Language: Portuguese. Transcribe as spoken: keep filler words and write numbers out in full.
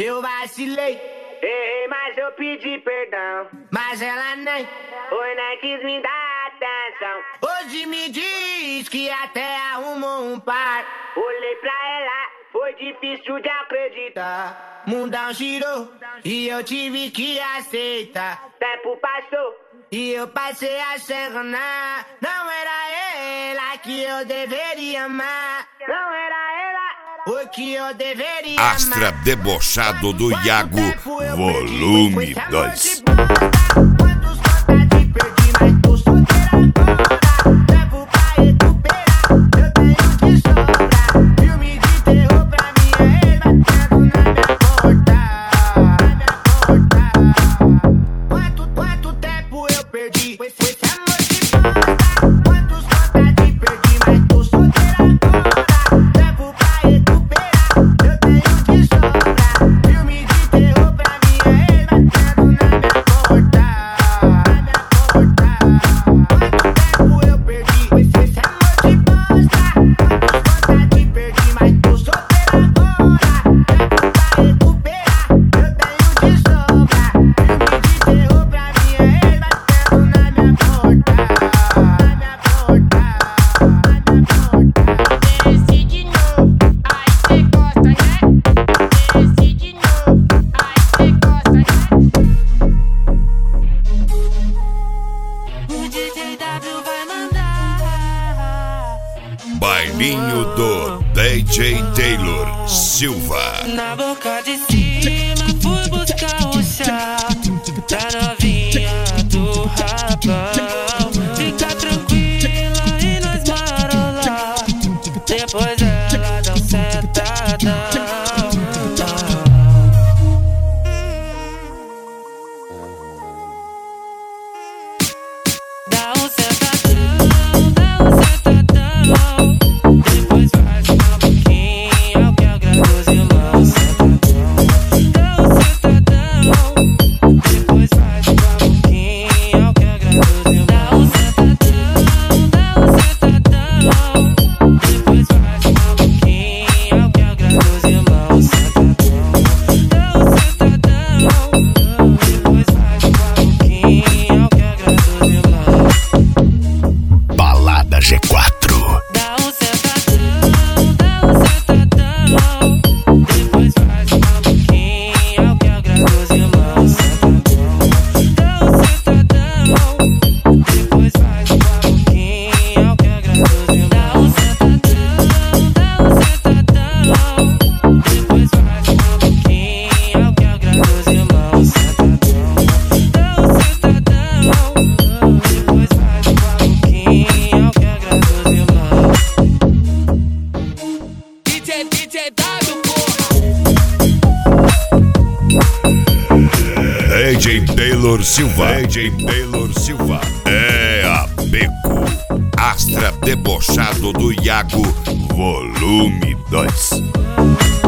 Eu vacilei, errei, mas eu pedi perdão. Mas ela nem, foi nem quis me dar atenção. Hoje me diz que até arrumou um par. Olhei pra ela, foi difícil de acreditar. Mundão girou e eu tive que aceitar. Tempo passou e eu passei a ser enganar. Não era ela que eu deveria amar. Não era ela o que eu deveria amar. Astra Debochado do Iago, volume dois. Quantos contas te perdi, mas tô solteira agora. Tempo pra recuperar, eu tenho que sobrar. Filme de terror pra minha ex batendo na minha porta, na minha porta. Quanto, quanto tempo eu perdi com esse amor de bosta? Quantos contas te perdi, mas tô solteira agora. Tempo pra recuperar, eu tenho que sobrar. Filme de terror pra minha ex batendo na minha porta, na minha porta. Quanto tempo eu perdi com esse amor de bosta? Quantos contas te perdi, mas tô solteira agora. Tempo pra recuperar, eu tenho que sobrar. Filme de terror pra minha ex batendo na minha porta, na minha porta, na minha porta. Desce de novo, aí cê gosta, né? Desce de novo, aí cê gosta, né? O D J W vai mandar. Bailinho do D J Taylor Silva. Na boca de cima fui buscar um chá pra novinha do rapão. Fica tranquila e nós marola. Depois ela dá um sentadão. Dá um sentadão, dá um sentadão. Depois faz uma boquinha, eu que agrado os irmãos. Sentadão, dá um sentadão. Depois faz uma boquinha, eu que agrado os irmãos. Dá um sentadão, dá um sentadão. Depois faz uma boquinha, eu que agrado os irmãos. Sentadão, dá um sentadão. Depois faz uma boquinha, eu que agrado os irmãos. Balada G quatro. Dá um sentadão, dá um sentadão. Depois faz uma boquinha, eu que agrado os irmãos. Sentadão, dá um sentadão. Depois faz uma boquinha, eu que agrado os irmãos. Dá um sentadão, dá um sentadão. Depois faz uma boquinha, eu que agrado os irmãos. Sentadão, dá um sentadão. Depois faz uma boquinha, eu que agrado os irmãos. D J, D J W, D J Taylor Silva. D J Taylor Silva. É a Beco. Astra Debochado do Iago, volume dois.